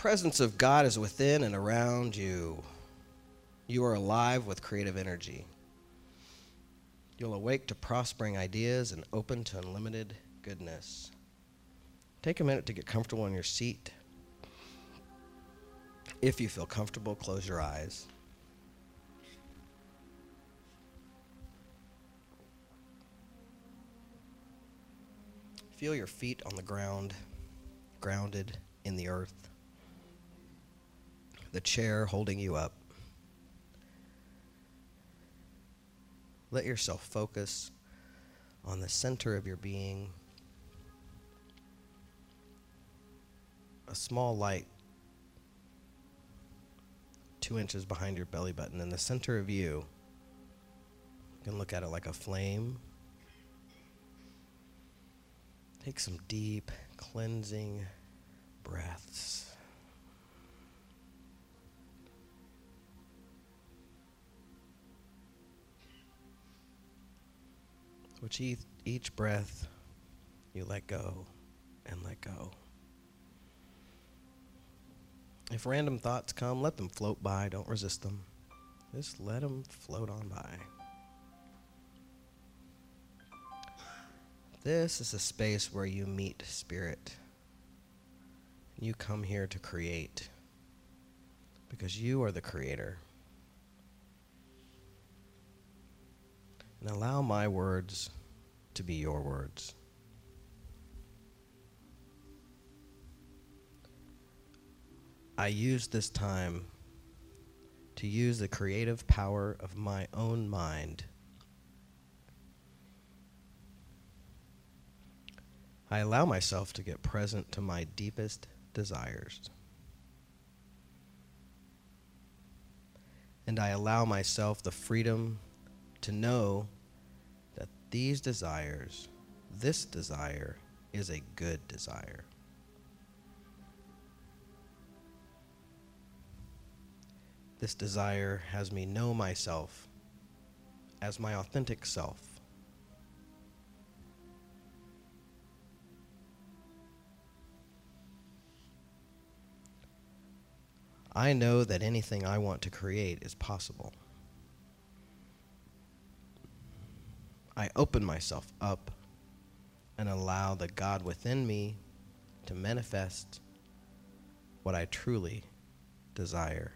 presence of God is within and around you. You are alive with creative energy. You'll awake to prospering ideas and open to unlimited goodness. Take a minute to get comfortable in your seat. If you feel comfortable, close your eyes. Feel your feet on the ground, grounded in the earth. The chair holding you up. Let yourself focus on the center of your being. A small light 2 inches behind your belly button in the center of you. You can look at it like a flame. Take some deep, cleansing breaths. Which each breath you let go and let go. If random thoughts come, let them float by. Don't resist them. Just let them float on by. This is a space where you meet spirit. You come here to create because you are the creator. And allow my words to be your words. I use this time to use the creative power of my own mind. I allow myself to get present to my deepest desires. And I allow myself the freedom to know that these desires, this desire, is a good desire. This desire has me know myself as my authentic self. I know that anything I want to create is possible. I open myself up and allow the God within me to manifest what I truly desire.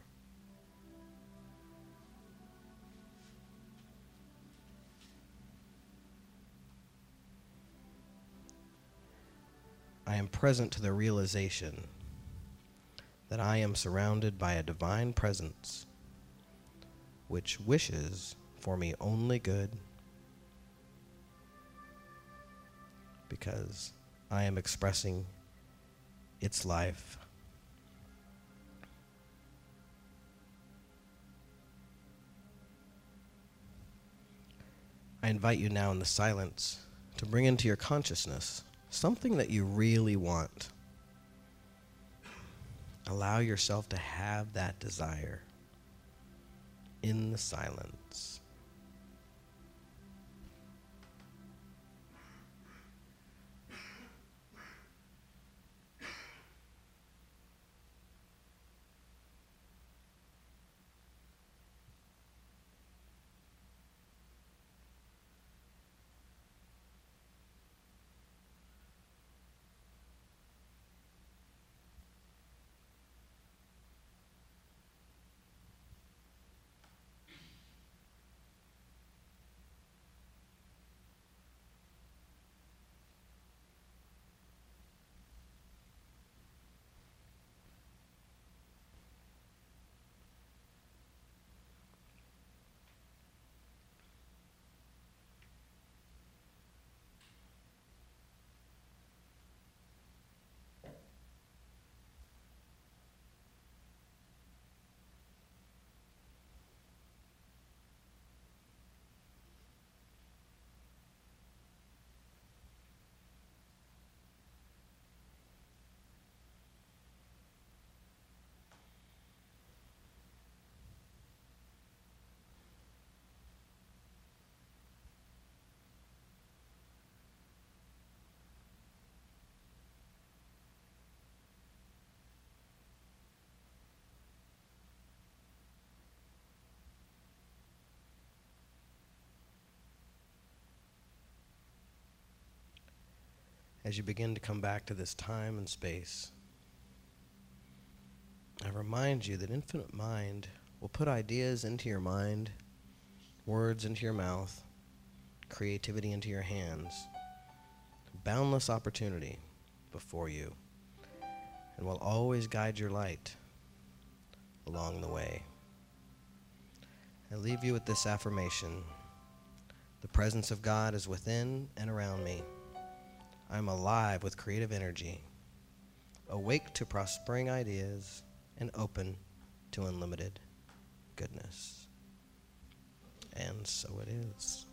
I am present to the realization that I am surrounded by a divine presence which wishes for me only good, because I am expressing its life. I invite you now in the silence to bring into your consciousness something that you really want. Allow yourself to have that desire in the silence. as you begin to come back to this time and space, I remind you that Infinite Mind will put ideas into your mind, words into your mouth, creativity into your hands, boundless opportunity before you, and will always guide your light along the way. I leave you with this affirmation. The presence of God is within and around me. I am alive with creative energy, awake to prospering ideas, and open to unlimited goodness. And so it is.